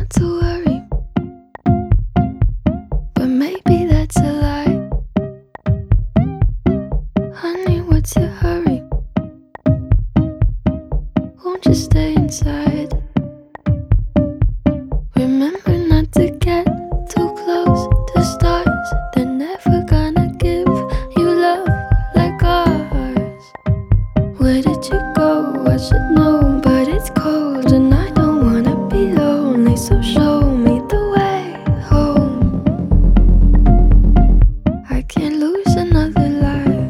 not to worry, but maybe that's a lie. Honey, what's your hurry? Won't you stay inside? Remember not to get too close to stars. They're never gonna give you love like ours. Where did you go? I should know, but it's cold and I don't wanna be lonely. So show me the way home. I can't lose another life.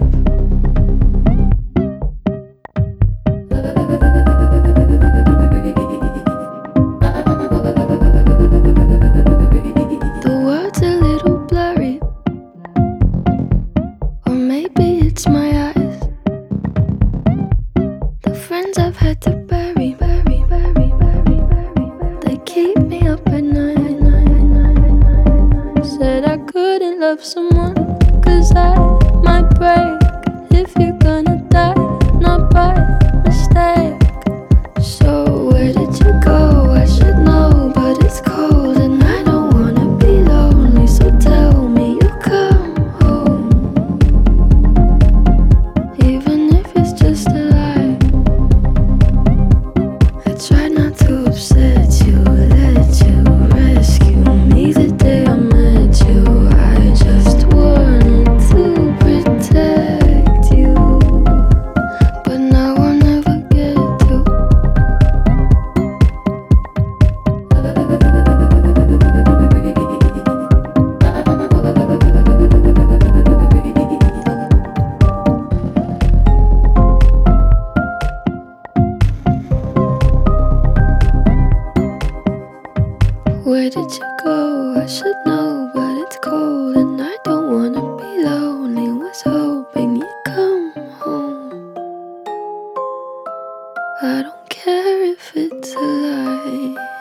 The world's a little blurry, or maybe it's my eyes. The friends I've had to bury, they keep me up at night. Said I couldn't love someone, 'cause I might break. If you're gonna die, not by mistake. So where did you go? I should know, but it's cold and I don't wanna be lonely. So tell me you'll come home, even if it's just a lie. I tried not to upset you, let you rescue me the day I met you. I just wanted to protect you, but now I'll never get to. Where did you go? I should know, but it's cold and I don't wanna be lonely. Was hoping you'd come home. I don't care if it's a lie.